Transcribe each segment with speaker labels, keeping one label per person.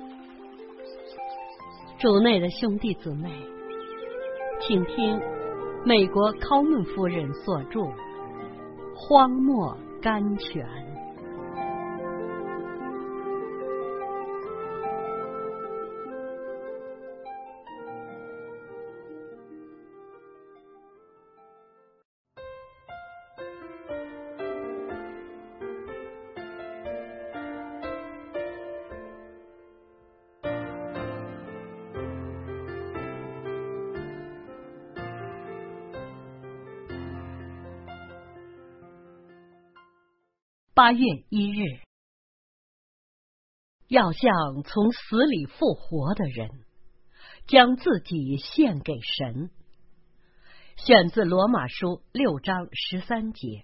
Speaker 1: 主内的兄弟姊妹，请听美国考门夫人所著《荒漠甘泉》。8月1日，要像从死里复活的人，将自己献给神。选自罗马书6章13节。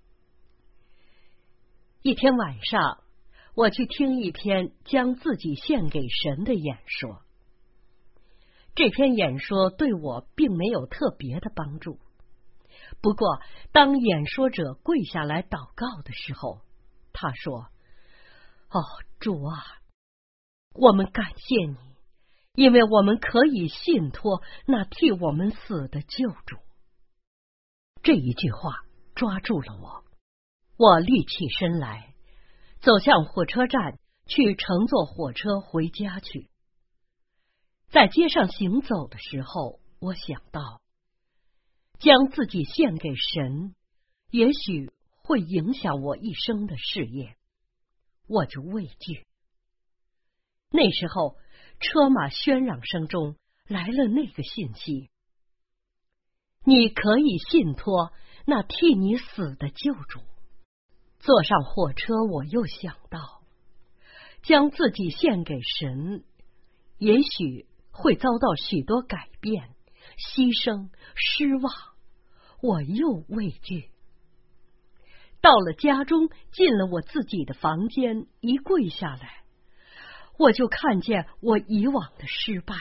Speaker 1: 一天晚上，我去听一篇将自己献给神的演说。这篇演说对我并没有特别的帮助。不过，当演说者跪下来祷告的时候，他说：“哦，主啊，我们感谢你，因为我们可以信托那替我们死的救主。”这一句话抓住了我，我立起身来，走向火车站，去乘坐火车回家去。在街上行走的时候，我想到，将自己献给神，也许会影响我一生的事业，我就畏惧。那时候，车马喧嚷声中来了那个信息：你可以信托那替你死的救主。坐上火车，我又想到，将自己献给神，也许会遭到许多改变、牺牲、失望，我又畏惧。到了家中，进了我自己的房间，一跪下来，我就看见我以往的失败。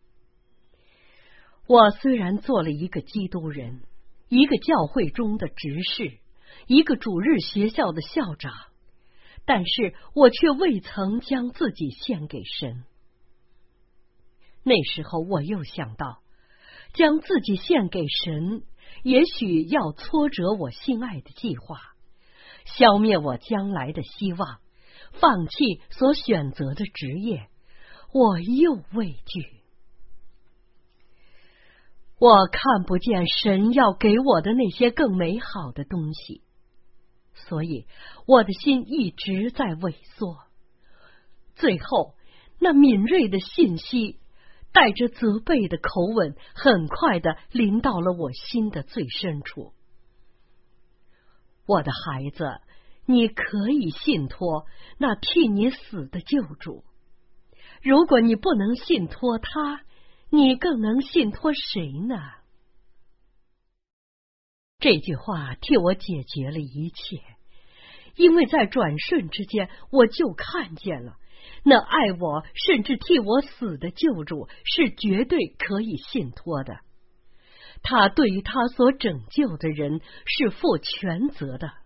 Speaker 1: 我虽然做了一个基督人，一个教会中的执事，一个主日学校的校长，但是我却未曾将自己献给神。那时候我又想到，将自己献给神，也许要挫折我心爱的计划，消灭我将来的希望，放弃所选择的职业，我又畏惧。我看不见神要给我的那些更美好的东西，所以我的心一直在萎缩。最后，那敏锐的信息带着责备的口吻，很快地临到了我心的最深处。我的孩子，你可以信托那替你死的救主。如果你不能信托他，你更能信托谁呢？这句话替我解决了一切，因为在转瞬之间，我就看见了那爱我甚至替我死的救主是绝对可以信托的。他对于他所拯救的人是负全责的。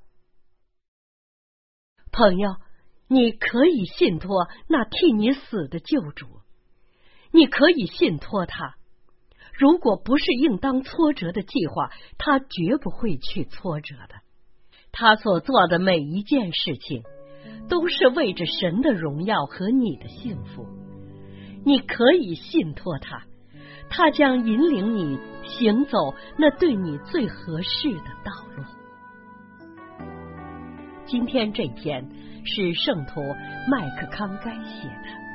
Speaker 1: 朋友，你可以信托那替你死的救主，你可以信托他。如果不是应当挫折的计划，他绝不会去挫折的。他所做的每一件事情，都是为着神的荣耀和你的幸福。你可以信托他，他将引领你行走那对你最合适的道路。今天这篇是圣徒麦克康该写的。